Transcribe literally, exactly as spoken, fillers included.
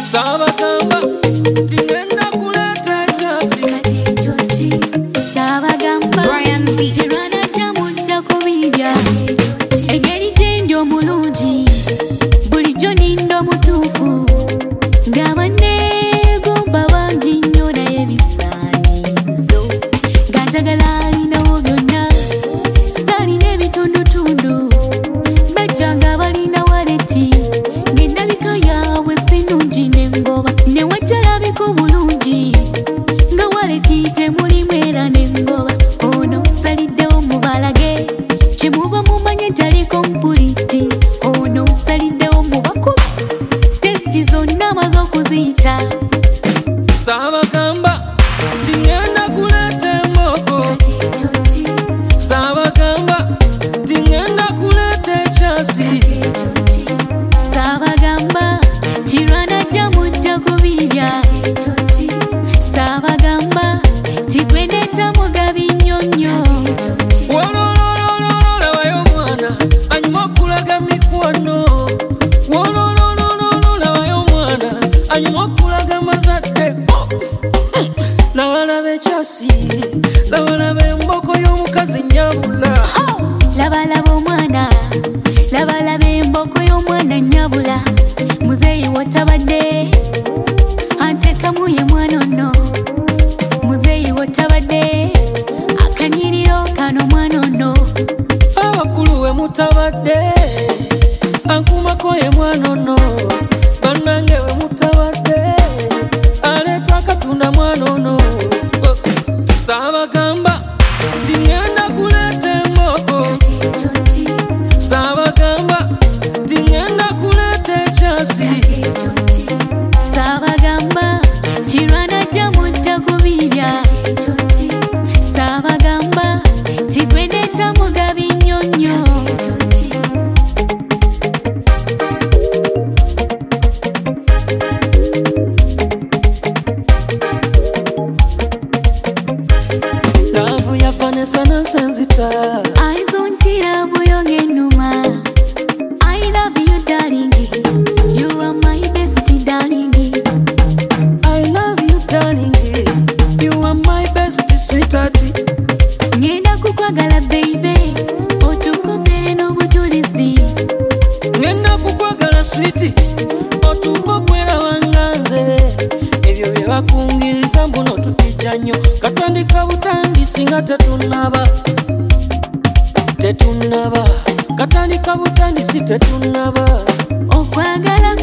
Sabagamba tingenda kuleta chasi Kajejoji Sabagamba Brian B Tirana jamuja kubibya Egeri tendo mulungi bulijjo nindo mutuufu ng'abannego babangi nnyo naye bisaanizo nga njagala alinawo byonna saalina ebitundutundu bajja nga balina waleti ng'endabika yaabwe sinungi n'engoba ne wajjalabiko bulungi nga waleti temulimu era n'engoba ono saliddewo mubalage kyemuba mumanye taliko mpuliti ono saliddewo mubakubi testi zonna amaze okuziyita Sabagamba tingenda kuleta emboko Kajejoji Sabagamba tingenda kuleta chasi Kajejoji Sabagamba Tirana jamujja kubibya Kajejoji Sabagamba tikwendeta mugabi nnyonnyo Kajejoji Wolololololo labayo mwana anyuma okulaga mikwano Wolololololo labayo mwana anyuma okulaga mazadde Lawalabe chasi lawalabe emboko y'omukazi nyabula Labalaba omwana labalaba emboko y'omwana nyabula muzeeyi wotabadde antekamu ye mwana ono muzeeyi wotabadde akanyiriro kano mwana ono abakulu we mutabadde ankumako ye mwana ono bannange we mutabadde aleeta akatunda mwana ono Sabagamba tingenda kuleta emboko Kajejoji Sabagamba tingenda kuleta chasi Kajejoji Sabagamba Tirana jamujja kubibya Kajejoji Sabagamba tikwendeta mugabi nnyonnyo Kajejoji Laavu ya Vanessa nansenzita Aizontira buyonge ennuma I love you darling You are my best darling I love you darling you are my best sweetheart Ngenda kukwagala baby otukopere n'obujulizi ngenda kukwagala sweet otuuka kweraba nga nze ebyo bye bakungiriza mbuno tutijja nnyo katandika butandisi nga tetunnaba tetunnaba katandika butandisi tetunnaba okwagala